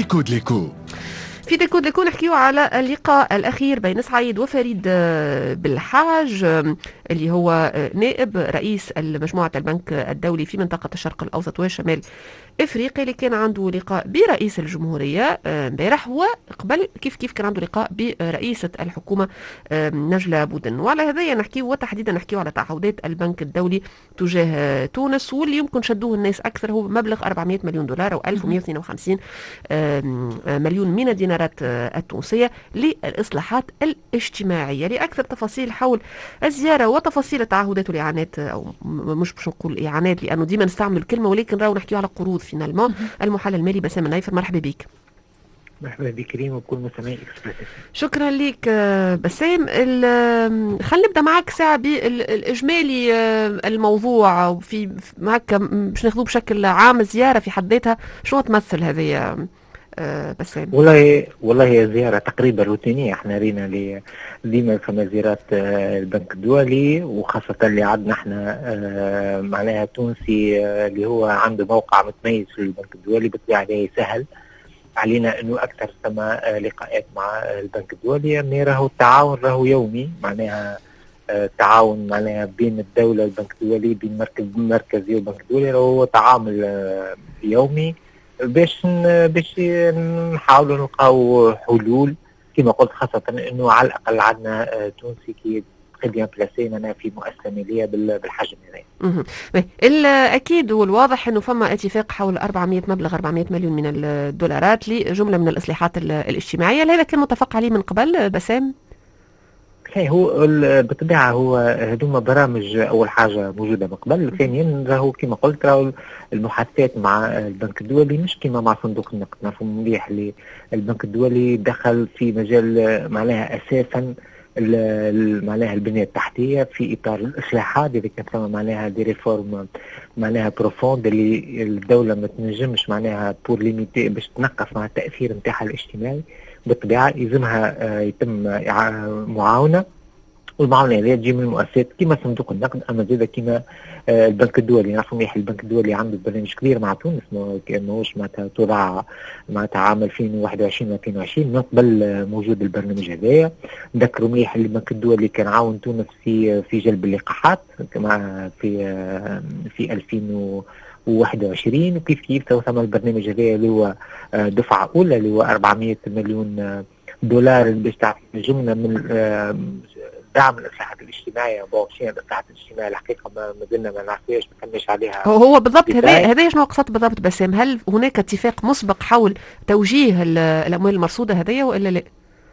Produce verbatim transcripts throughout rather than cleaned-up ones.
ديكو ديكو في ديكو ديكو نحكيو على اللقاء الأخير بين سعيد وفريد بالحاج اللي هو نائب رئيس مجموعة البنك الدولي في منطقة الشرق الأوسط وشمال إفريقيا، اللي كان عنده لقاء برئيس الجمهورية امبارح، وقبل كيف كيف كان عنده لقاء برئيسة الحكومة نجلة بودن. وعلى هذا نحكيو، وتحديدا نحكيو على تعهدات البنك الدولي تجاه تونس، واللي يمكن شدوه الناس أكثر هو مبلغ أربعمائة مليون دولار أو ألف ومائة واثنين وخمسين مليون من الدينارات التونسية للإصلاحات الاجتماعية. لأكثر تفاصيل حول الزيارة وتفاصيل التعهدات والإعانات، أو مش باش نقول إعانات لأنه ديما نستعمل الكلمة، ولكن راهو نحكيو على قروض فينالمون. المحلل المالي بسام النايفر، مرحبا بك. مرحبا بك كريم وكل مستمعي اكسبريس. شكرا لك بسام. خلينا نبدا معك ساعه بالاجمالي الموضوع، وفي هكا باش ناخذوه بشكل عام. الزياره في حد ذاتها شنو تمثل هذه بسام؟ والله والله هي زياره تقريبا روتينيه. احنا رينا لي ديما فما زيارات البنك الدولي، وخاصه اللي عندنا احنا معناها تونسي اللي هو عنده موقع متميز في البنك الدولي، بالطبيعه يسهل علينا انه اكثر ثم لقاءات مع البنك الدولي. يعني راهو التعاون راهو يومي، معناها التعاون معناها بين الدوله والبنك الدولي، بين المركز المركزي والبنك الدولي، راهو تعامل يومي باش باش نحاولوا نلقاو حلول كما قلت، خاصه انه على الاقل عندنا تونسي كي بيان بلاسي معناها في مؤسسه ماليه بالحجم هذا. اكيد والواضح انه فما اتفاق حول أربعمائة مبلغ أربعمائة مليون من الدولارات لجمله من الاصلاحات الاجتماعيه. هذا كان متفق عليه من قبل بسام؟ هي هو بالطبيعه هو هذوما برامج اول حاجه موجوده من قبل. ثانيا راهو كما قلت راهو المحادثات مع البنك الدولي مش كما مع صندوق النقد. نعرفوا مليح اللي البنك الدولي دخل في مجال معناها اساسا معناها البنيه التحتيه في اطار الاصلاحات. اذا كانت ثم معناها دي ريفورم معناها بروفوند اللي الدوله ما تنجمش معناها بور ليميتي باش تنقص مع التاثير نتاعها الاجتماعي، بالطبيعه يلزمها يتم معاونه، والمعاونه هذه تجي من المؤسسات كما صندوق النقد اما زاد كما البنك الدولي. نعرفوا مليح البنك الدولي عنده برنامج كبير مع تونس، ماهوش معناتها طلع معناتها عام ألفين وواحد وعشرين ألفين وعشرين، من قبل موجود البرنامج هذايا. نذكروا مليح البنك الدولي كان عاون تونس في في جلب اللقاحات كما في في ألفين وواحد وعشرين، وكيف كيف تو ثم البرنامج هذايا اللي هو دفعه اولى اللي هو أربعمائة مليون دولار باش تعطي جمله من دعم الاصلاحات الاجتماعيه. بوشين الاصلاحات الاجتماعيه الحقيقه ما زلنا ما نعرفوش، ما كناش عليها هو بالضبط. هذا هذا شنو قصدت بالضبط بسام؟ هل هناك اتفاق مسبق حول توجيه الاموال المرصوده هذيا والا لا؟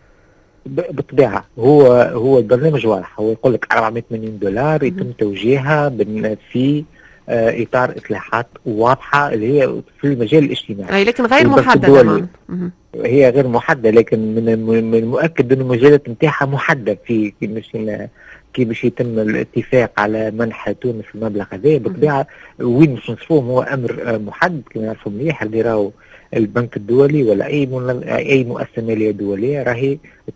بالطبيعه هو هو البرنامج واضح، هو يقول لك أربعمائة مليون دولار يتم توجيهها في اطار اصلاحات واضحه اللي هي في المجال الاجتماعي، اي لكن غير محدده. هي غير محدده، لكن من المؤكد انه المجالات نتاعها محدد في مش كي باش يتم الاتفاق على منح تونس المبلغ هذا. بالطبيعه وين باش نصرفوهم هو امر محدد كما نعرفوا مليح. اللي راهو البنك الدولي ولا اي اي مؤسسه ماليه دوليه راهي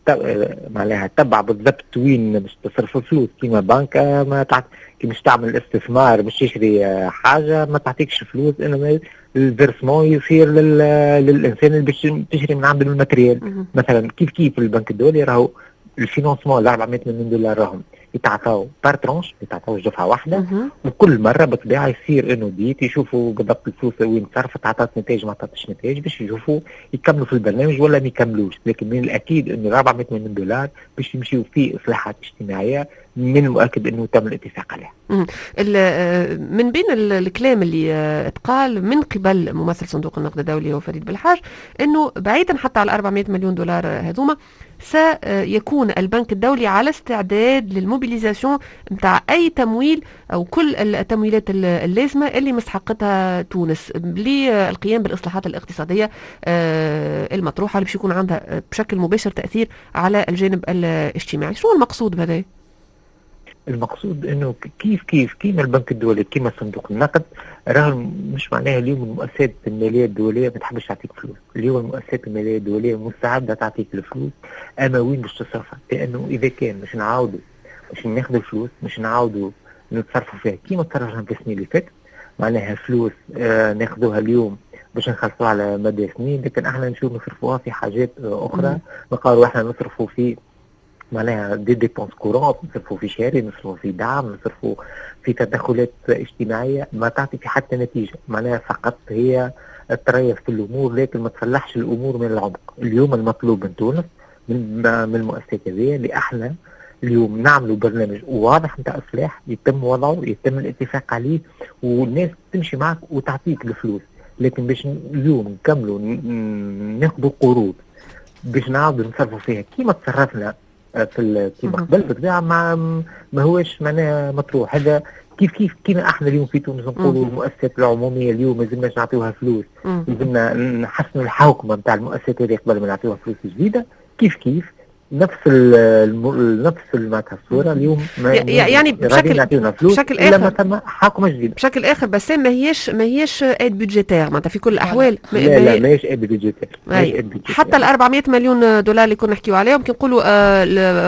معناها تبع بالضبط وين باش تصرف الفلوس. كيما بنك ما تعط كي باش تعمل استثمار باش تشري حاجه ما تعطيكش فلوس، انما الفيرسمون يصير للانسان اللي باش تشري من عنده الماتريال. مثلا كيف كيف البنك الدولي راهو الفينانسمون ال أربعمائة مليون دولار راهم يتعطاو بار ترونش، يتعطاوش دفعه واحده، وكل مره بالطبيعه يصير انه ديت يشوفوا بالضبط الفلوس وين صرفت، عطات نتائج ما عطاتش نتائج، باش يشوفوا يكملوا في البرنامج ولا ما يكملوش. لكن من الاكيد انه أربعمائة مليون دولار باش يمشيوا في اصلاحات اجتماعيه من المؤكد انه تم الاتفاق عليها. من بين الكلام اللي اتقال من قبل ممثل صندوق النقد الدولي وفريد بالحاج انه بعيدا حتى على أربعمائة مليون دولار هذوما سيكون البنك الدولي على استعداد للموبيليزاسيون نتاع اي تمويل او كل التمويلات اللازمه اللي مستحقتها تونس للقيام بالاصلاحات الاقتصاديه المطروحه اللي باش يكون عندها بشكل مباشر تاثير على الجانب الاجتماعي. شنو المقصود بهذا؟ المقصود انه كيف كيف كيما البنك الدولي كيما صندوق النقد راه مش معناها اليوم المؤسسات الماليه الدوليه ما تحبش تعطيك فلوس. اليوم المؤسسات الماليه الدوليه مستعده تعطيك الفلوس، اما وين باش تصرفها؟ لانه اذا كان مش نعاودوا مش ناخذوا الفلوس مش نعاودوا نتصرفوا فيها كيما تصرفنا في السنين اللي فاتت، معناها فلوس آه ناخذوها اليوم باش نخلصوا على مدى سنين، لكن احنا نشوف نصرفوها في حاجات اخرى. نقاروا احنا نصرفوا في معناها دي ديبونس كورونت، نصرفوا في شاري، نصرفوا في دعم، نصرفوا في تدخلات اجتماعيه ما تعطي في حتى نتيجه، معناها فقط هي تريث في الامور لكن ما تصلحش الامور من العمق. اليوم المطلوب من تونس من من المؤسسات هذه اللي احنا اليوم نعملوا برنامج واضح نتاع اصلاح يتم وضعه، يتم الاتفاق عليه، والناس تمشي معك وتعطيك الفلوس. لكن باش اليوم نكملوا ناخذوا قروض باش نعاودوا نصرفوا فيها كيما تصرفنا في كيما قبل بالطبيعه ما ما هوش معناها مطروح. هذا كيف كيف كيما احنا اليوم في تونس نقولوا المؤسسات العموميه اليوم ما لازمناش نعطيوها فلوس، لازمنا نحسنوا الحوكمه نتاع المؤسسات هذه قبل ما نعطيوها فلوس جديده. كيف كيف نفس ال نفس معناتها الصوره اليوم يعني بشكل بشكل اخر ما ثم حوكمه جديده بشكل اخر. بس ما هيش ما هيش ايد بودجيتير معناتها في كل الاحوال. لا لا ما هيش ايد بودجيتير. حتى ال أربعمائة مليون دولار اللي كنا نحكيو عليهم كي نقولوا آه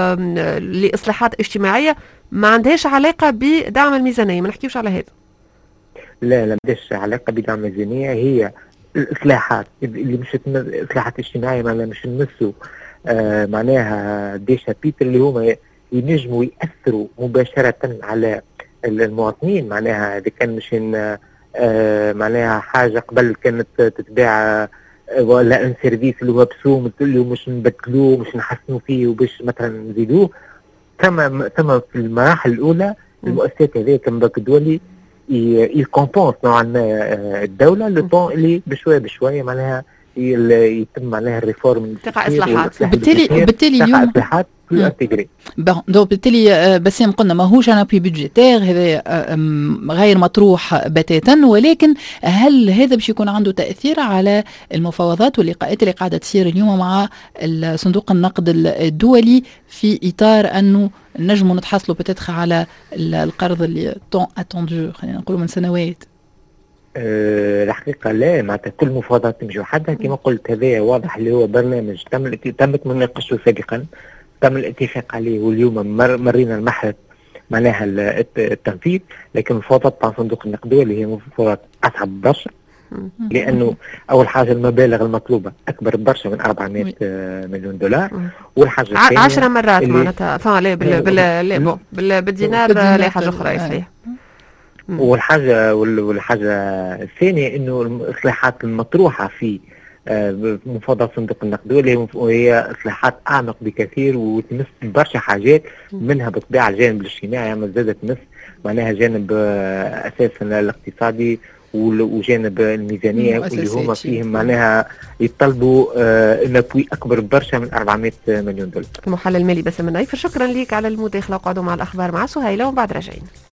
لاصلاحات اجتماعيه ما عندهاش علاقه بدعم الميزانيه، ما نحكيوش على هذا. لا لا ما عندهاش علاقه بدعم الميزانيه، هي الاصلاحات اللي مش اصلاحات اجتماعيه معناها مش نمسوا آه معناها دي شابيتر اللي هما ينجموا يأثروا مباشرة على المواطنين. معناها إذا كان مش آه معناها حاجة قبل كانت تتباع آه ولا ان سيرفيس اللي هو بسوم اللي مش نبدلوه مش نحسنوا فيه وباش مثلا نزيدوه. ثم ثم في المراحل الأولى المؤسسات هذه كالبنك الدولي يكومبونس نوعا ما الدولة لطون اللي بشوية بشوية معناها يتم معناها الريفورم تقع اصلاحات. بالتالي بالتالي اليوم اصلاحات انتجري. بون دونك بالتالي بسام قلنا ماهوش انا بي بودجيتير، هذا غير مطروح بتاتا، ولكن هل هذا باش يكون عنده تاثير على المفاوضات واللقاءات اللي قاعده تصير اليوم مع صندوق النقد الدولي في اطار انه نجموا نتحصلوا بتاتخ على القرض اللي طون اتوندو خلينا نقولوا من سنوات؟ أه الحقيقة لا، معناتها كل مفاوضات تمشي وحدها كما قلت. هذا واضح اللي هو برنامج تم تمت مناقشته سابقا، تم الاتفاق عليه، واليوم مر مرينا المرحلة معناها التنفيذ. لكن المفاوضات تاع صندوق النقد اللي هي مفاوضات أصعب برشا، لأنه أول حاجة المبالغ المطلوبة أكبر برشا من أربعمائة مليون دولار، والحاجة الثانية عشرة مرات معناتها فا لا بال بال بال بالدينار لا حاجة أخرى صحيح. والحاجة والحاجة الثانية إنه الإصلاحات المطروحة في مفاوضات صندوق النقد اللي هي إصلاحات أعمق بكثير وتمس برشا حاجات، منها بالطبيعة الجانب الاجتماعي أما زادت تمس معناها جانب أساسا الاقتصادي وجانب الميزانية اللي هما فيهم معناها يطلبوا نبوي أكبر برشا من أربعمائة مليون دولار. المحلل المالي بسام النايفر، شكرا لك على المداخلة، وقعدوا مع الأخبار مع سهيلة وبعد راجعين.